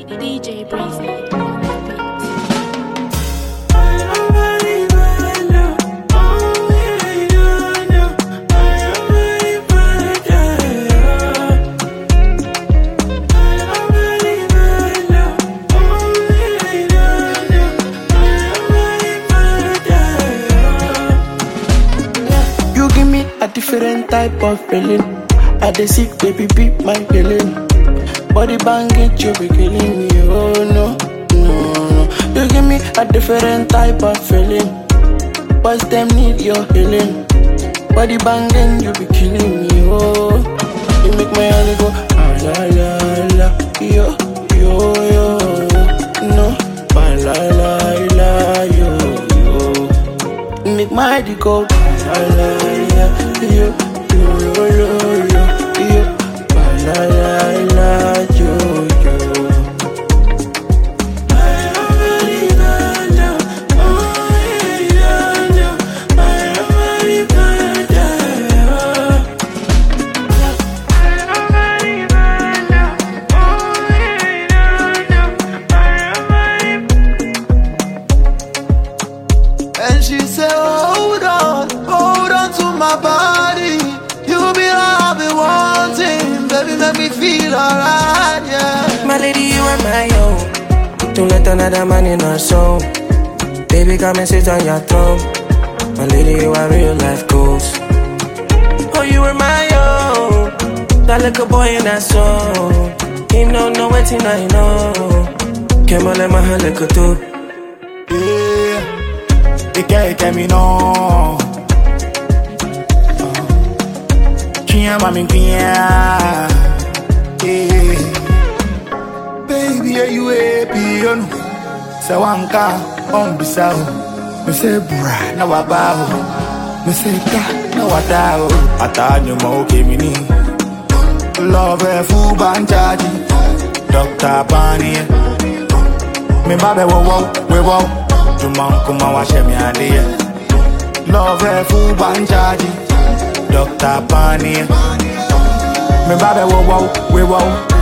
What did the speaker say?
DJ Breezy on the beat. You give me a different type of feeling. I dey sick, baby, beat my feeling. Body bang it, you be killing me, oh no, no, no. You give me a different type of feeling. Boys them need your healing. Body banging, you be killing me, oh. You make my heart go, ah la la la, yo, yo, yo. No, ah la la la, yo, yo. You make my heart go, ah la la la, yo, yo, yo, yo, yo. Ah la la la, yo, yo. And she said, hold on to my body. You be all I've been wanting. Baby, make me feel alright, yeah. My lady, you are my own. Don't let another man in our soul. Baby, come and sit on your throne. My lady, you are real life goals. Oh, you were my own. That little boy in that soul. He don't know what I know. Came on, let my heart look too. Yeah, they can't me no. Kia mami kia. Yeah, baby, are you happy? So wanka on bisao. Me say bra na wabao. Me say ka na wadao. Atanyo mo okay mini. Love fu banjaji. Dr. Bani. Me babe wo we wo. Juman kuma wa shemi ade. Love fu banjaji. Dr. Bani. Me babe wo we wo.